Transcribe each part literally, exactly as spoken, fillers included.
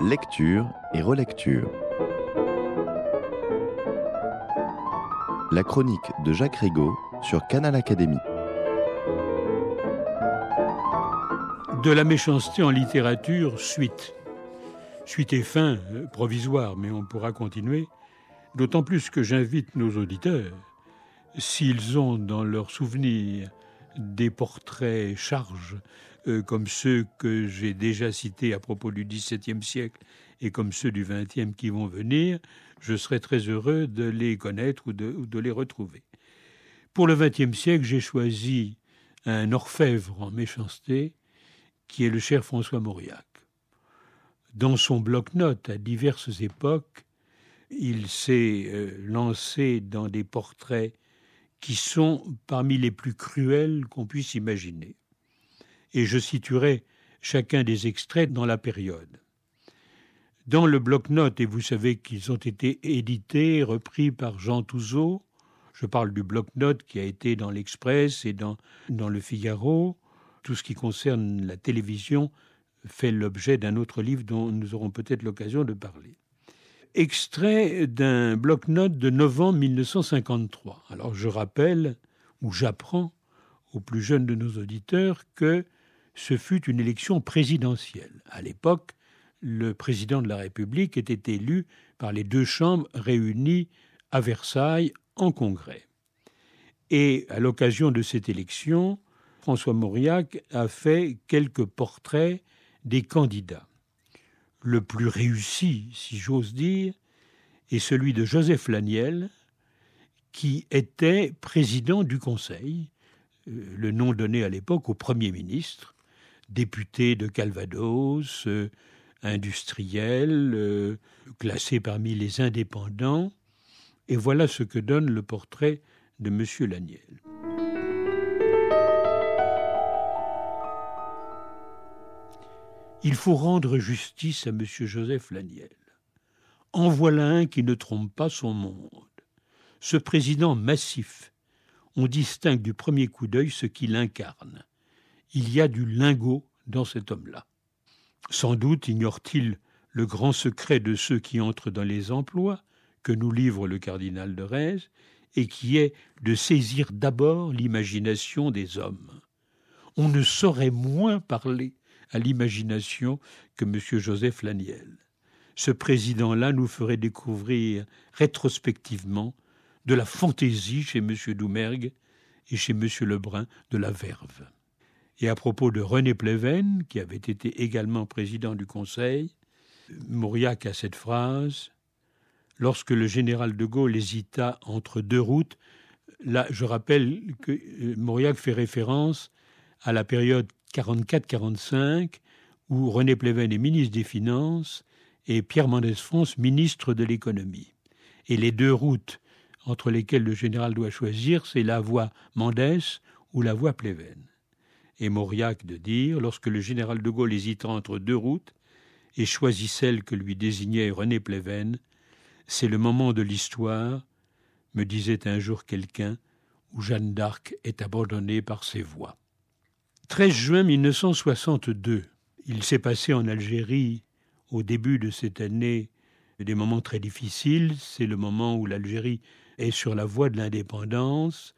Lecture et relecture. La chronique de Jacques Rigaud sur Canal Académie. De la méchanceté en littérature, suite. Suite et fin, euh, provisoire, mais on pourra continuer. D'autant plus que j'invite nos auditeurs, s'ils ont dans leur souvenir des portraits charges, euh, comme ceux que j'ai déjà cités à propos du dix-septième siècle et comme ceux du vingtième qui vont venir, je serai très heureux de les connaître ou de, ou de les retrouver. Pour le vingtième siècle, j'ai choisi un orfèvre en méchanceté qui est le cher François Mauriac. Dans son bloc-notes, à diverses époques, il s'est euh, lancé dans des portraits qui sont parmi les plus cruels qu'on puisse imaginer. Et je situerai chacun des extraits dans la période. Dans le bloc-notes, et vous savez qu'ils ont été édités, repris par Jean Touzeau, je parle du bloc-notes qui a été dans l'Express et dans, dans le Figaro. Tout ce qui concerne la télévision fait l'objet d'un autre livre dont nous aurons peut-être l'occasion de parler. Extrait d'un bloc-notes de novembre mille neuf cent cinquante-trois. Alors je rappelle, ou j'apprends aux plus jeunes de nos auditeurs, que ce fut une élection présidentielle. À l'époque, le président de la République était élu par les deux chambres réunies à Versailles en congrès. Et à l'occasion de cette élection, François Mauriac a fait quelques portraits des candidats. Le plus réussi, si j'ose dire, est celui de Joseph Laniel, qui était président du Conseil, le nom donné à l'époque au Premier ministre, député de Calvados, euh, industriel, euh, classé parmi les indépendants. Et voilà ce que donne le portrait de M. Laniel. Il faut rendre justice à M. Joseph Laniel. En voilà un qui ne trompe pas son monde. Ce président massif, on distingue du premier coup d'œil ce qu'il incarne. Il y a du lingot dans cet homme-là. Sans doute ignore-t-il le grand secret de ceux qui entrent dans les emplois que nous livre le cardinal de Retz et qui est de saisir d'abord l'imagination des hommes. On ne saurait moins parler à l'imagination que M. Joseph Laniel. Ce président-là nous ferait découvrir rétrospectivement de la fantaisie chez M. Doumergue et chez M. Lebrun de la verve. Et à propos de René Pleven, qui avait été également président du Conseil, Mauriac a cette phrase « Lorsque le général de Gaulle hésita entre deux routes », là je rappelle que Mauriac fait référence à la période quarante-quatre quarante-cinq, où René Pleven est ministre des Finances et Pierre Mendès France ministre de l'Économie. Et les deux routes entre lesquelles le général doit choisir, c'est la voie Mendès ou la voie Pleven. Et Mauriac de dire, lorsque le général de Gaulle hésita entre deux routes et choisit celle que lui désignait René Pleven, c'est le moment de l'histoire, me disait un jour quelqu'un, où Jeanne d'Arc est abandonnée par ses voix. treize juin mille neuf cent soixante-deux, il s'est passé en Algérie, au début de cette année, des moments très difficiles. C'est le moment où l'Algérie est sur la voie de l'indépendance.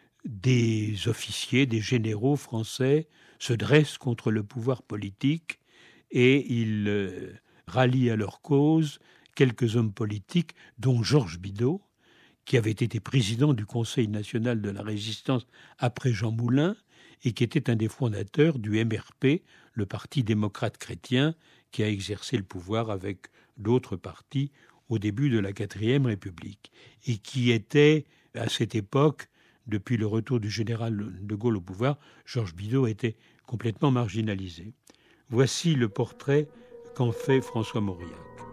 Des officiers, des généraux français se dressent contre le pouvoir politique et ils euh, rallient à leur cause quelques hommes politiques, dont Georges Bidault, qui avait été président du Conseil national de la résistance après Jean Moulin, et qui était un des fondateurs du M R P, le Parti démocrate chrétien, qui a exercé le pouvoir avec d'autres partis au début de la quatrième République, et qui était, à cette époque, depuis le retour du général de Gaulle au pouvoir, Georges Bidault était complètement marginalisé. Voici le portrait qu'en fait François Mauriac.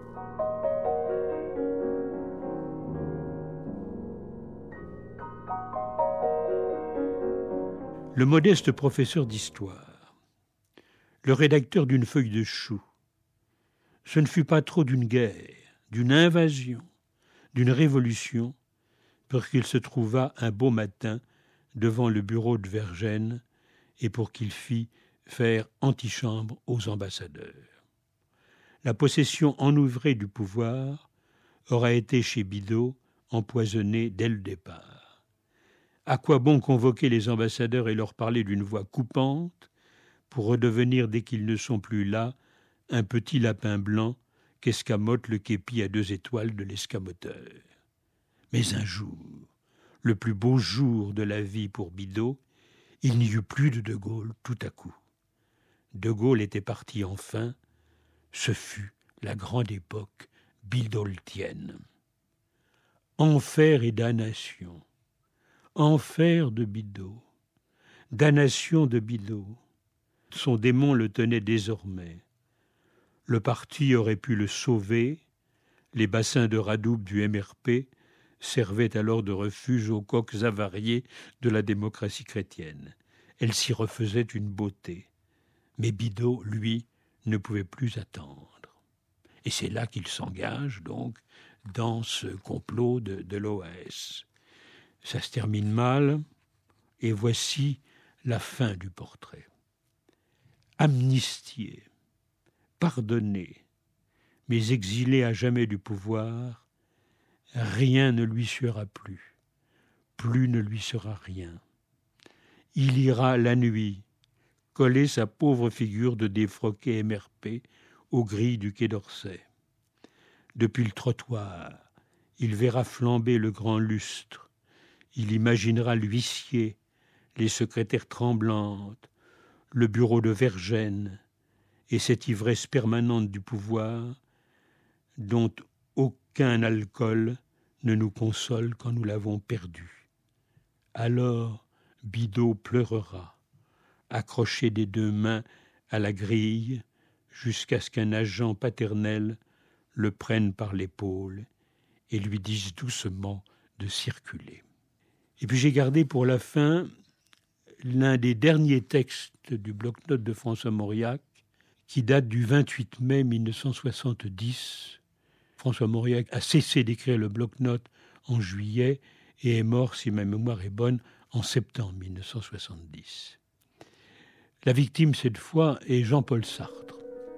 Le modeste professeur d'histoire, le rédacteur d'une feuille de chou, ce ne fut pas trop d'une guerre, d'une invasion, d'une révolution, pour qu'il se trouvât un beau matin devant le bureau de Vergennes et pour qu'il fît faire antichambre aux ambassadeurs. la possession enivrée du pouvoir aura été chez Bidault empoisonnée dès le départ. À quoi bon convoquer les ambassadeurs et leur parler d'une voix coupante pour redevenir, dès qu'ils ne sont plus là, un petit lapin blanc qu'escamote le képi à deux étoiles de l'escamoteur. Mais un jour, le plus beau jour de la vie pour Bidault, il n'y eut plus de De Gaulle tout à coup. De Gaulle était parti enfin, ce fut la grande époque bidaultienne. Enfer et damnation, enfer de Bidault, damnation de Bidault. Son démon le tenait désormais. Le parti aurait pu le sauver, les bassins de Radoub du M R P servaient alors de refuge aux coqs avariés de la démocratie chrétienne. Elle s'y refaisait une beauté. Mais Bidault, lui, ne pouvait plus attendre. Et c'est là qu'il s'engage, donc, dans ce complot de, de l'O A S. Ça se termine mal, et voici la fin du portrait. Amnistié, pardonné, mais exilé à jamais du pouvoir, rien ne lui sera plus, plus ne lui sera rien. Il ira la nuit coller sa pauvre figure de défroqué M R P aux grilles du Quai d'Orsay. Depuis le trottoir, il verra flamber le grand lustre. Il imaginera l'huissier, les secrétaires tremblantes, le bureau de Vergennes et cette ivresse permanente du pouvoir dont aucun alcool ne nous console quand nous l'avons perdu. Alors Bidault pleurera, accroché des deux mains à la grille, jusqu'à ce qu'un agent paternel le prenne par l'épaule et lui dise doucement de circuler. Et puis j'ai gardé pour la fin l'un des derniers textes du bloc-notes de François Mauriac, qui date du vingt-huit mai mille neuf cent soixante-dix. François Mauriac a cessé d'écrire le bloc-notes en juillet et est mort, si ma mémoire est bonne, en septembre mille neuf cent soixante-dix. La victime, cette fois, est Jean-Paul Sartre.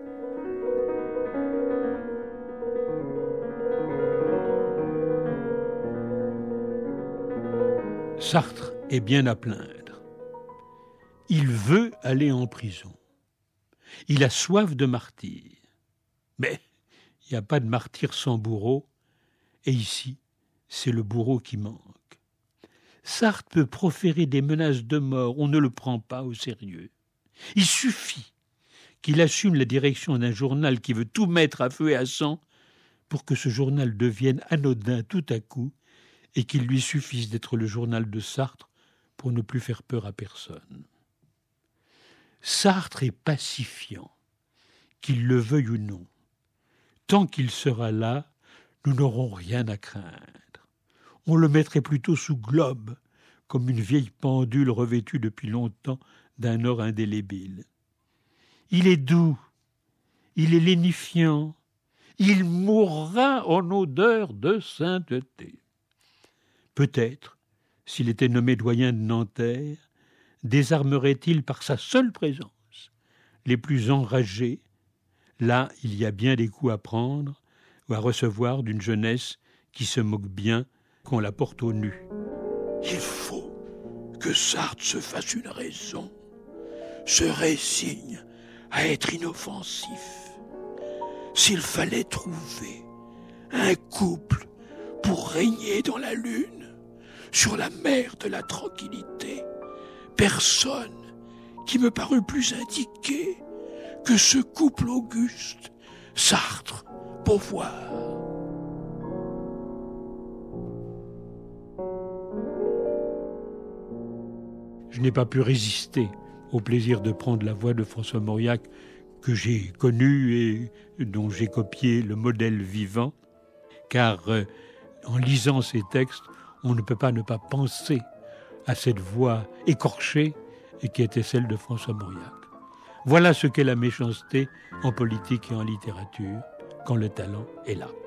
Sartre est bien à plaindre. Il veut aller en prison. Il a soif de martyr. Mais il n'y a pas de martyr sans bourreau, et ici, c'est le bourreau qui manque. Sartre peut proférer des menaces de mort, on ne le prend pas au sérieux. Il suffit qu'il assume la direction d'un journal qui veut tout mettre à feu et à sang pour que ce journal devienne anodin tout à coup et qu'il lui suffise d'être le journal de Sartre pour ne plus faire peur à personne. Sartre est pacifiant, qu'il le veuille ou non. Tant qu'il sera là, nous n'aurons rien à craindre. On le mettrait plutôt sous globe, comme une vieille pendule revêtue depuis longtemps d'un or indélébile. Il est doux, il est lénifiant, il mourra en odeur de sainteté. Peut-être, s'il était nommé doyen de Nanterre, désarmerait-il par sa seule présence les plus enragés. Là, il y a bien des coups à prendre ou à recevoir d'une jeunesse qui se moque bien qu'on la porte au nu. Il faut que Sartre se fasse une raison, se résigne à être inoffensif. S'il fallait trouver un couple pour régner dans la lune, sur la mer de la tranquillité, personne qui me parut plus indiqué que ce couple auguste, Sartre, Beauvoir. Je n'ai pas pu résister au plaisir de prendre la voix de François Mauriac, que j'ai connu et dont j'ai copié le modèle vivant, car euh, en lisant ces textes, on ne peut pas ne pas penser à cette voix écorchée et qui était celle de François Mauriac. Voilà ce qu'est la méchanceté en politique et en littérature, quand le talent est là.